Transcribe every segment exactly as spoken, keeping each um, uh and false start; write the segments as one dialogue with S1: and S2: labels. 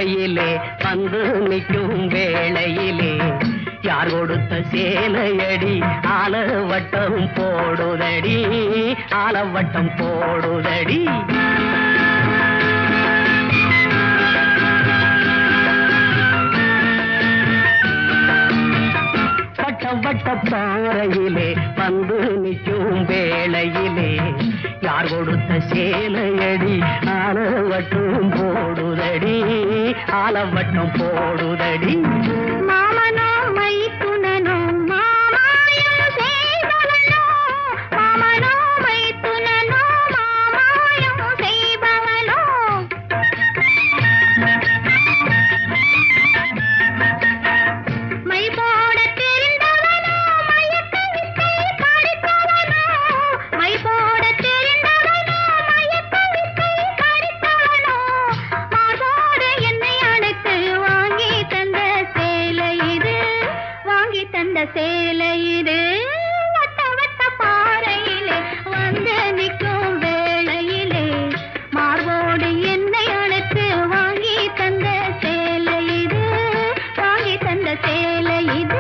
S1: பாறையிலே வந்து நிற்கும் வேளையிலே யார் கொடுத்த சேலையடி ஆலவட்டம் போடுதடி ஆலவட்டம் போடுதடி வட்ட பாறையிலே வந்து நிற்கும் வேளையிலே யார் கொடுத்த சேலையடி ஆலவட்டம் போடுதடி ஆலவட்டம் போடுதடி
S2: மாமனோ மைத்துனனோ மாமாயம் செய்பவனோ மாமனோ மைத்துனனோ மாமாயம் செய்பவனோ மை போட தெரிந்தவனோ மயக்க வித்தை படித்தவனோ மை போட தெரிந்தவனோ மயக்க வித்தை படித்தவனோ மாதோடு என்னை அழைத்து வாங்கி தந்த சேலை இது வாங்கி தந்த சேலை இது வட்ட வட்ட பாறையிலே வந்து நிற்கும் வேளையிலே மார்போடு என்னை அழைத்து வாங்கி தந்த சேலை இது வாங்கி தந்த சேலை இது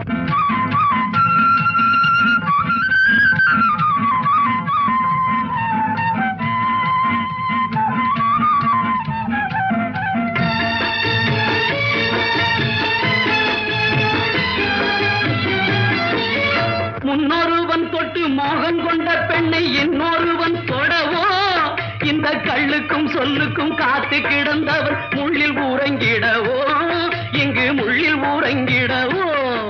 S1: முன்னொருவன் தொட்டு மோகம் கொண்ட பெண்ணை இன்னொருவன் தொடவோ இந்த கள்ளுக்கும் சொல்லுக்கும் காத்து கிடந்தவர் முள்ளில் ஊரங்கிடவோ இங்கு முள்ளில் ஊரங்கிடவோ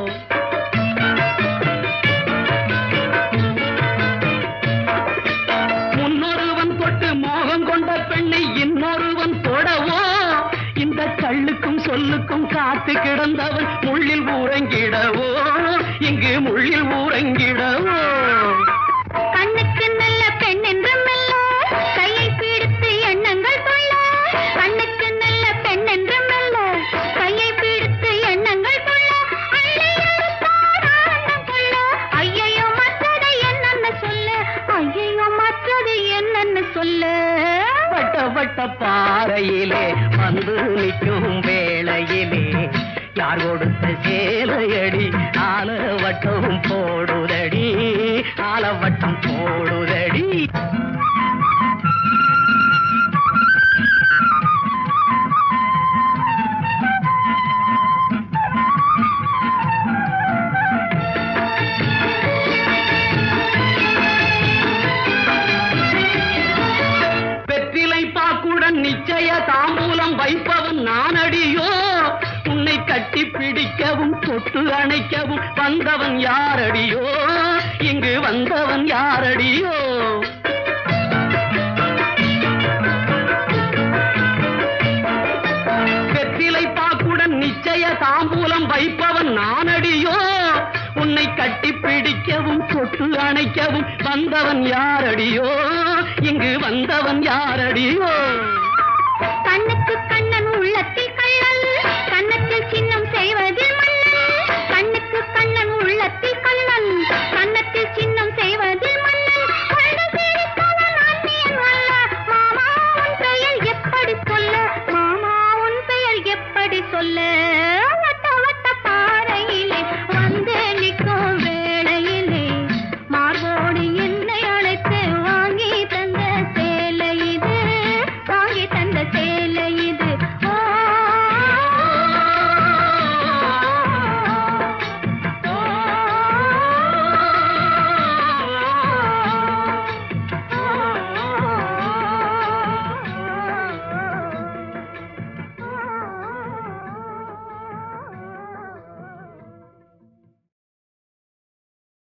S1: முன்னொருவன் தொட்டு மோகம் கொண்ட பெண்ணை இன்னொருவன் தொடவோ இந்த கள்ளுக்கும் சொல்லுக்கும் காத்து கிடந்தவன் முள்ளில் ஊரங்கிடவோ இங்கு முள்ளில் ஊரங்கிடவோ
S2: கண்ணுக்கு நல்ல பெண் என்று மெல்ல கையை பிடித்து எண்ணங்கள் சொல்ல கண்ணுக்கு நல்ல பெண் என்று மெல்ல கையை பிடித்து எண்ணங்கள் சொல்ல அள்ளி எடுத்தார் ஆனந்தம் கொள்ள ஐயையோ மற்றது என்னன்னு சொல்ல ஐயையோ மற்றது என்னன்னு சொல்ல
S1: வட்ட வட்ட பாறையிலே வந்து நிற்கும் வேளையிலே யார் கொடுத்த சேலையடி ஆலவட்டம் போடுதடி ஆலவட்டம் போடுதடி வெற்றிலை பாக்குடன் நிச்சய தாம்பூலம் வைப்பவன் நானடியோ உன்னை கட்டி பிடிக்கவும் தொட்டு அணைக்கவும் வந்தவன் யாரடியோ இங்கு வந்தவன் யாரடியோ வெற்றிலை பாக்குடன் நிச்சய தாம்பூலம் வைப்பவன் நானடியோ உன்னை கட்டி பிடிக்கவும் தொட்டு அணைக்கவும் வந்தவன் யாரடியோ இங்கு வந்தவன் யாரடியோ
S2: கண்ணுக்கு கண்ணன் உள்ளத்தில் கள்ளல் கண்ணத்தில் சின்னம் செய்வதில் மன்னன் கண்ணுக்கு கண்ணன் உள்ளத்தில் கள்ளல் கண்ணத்தில் சின்னம் செய்வதில் மன்னன் கண்டு சிரித்தவன் அந்நியன் அல்ல மாமா உன் பெயர் எப்படி சொல்ல மாமா உன் பெயர் எப்படி சொல்ல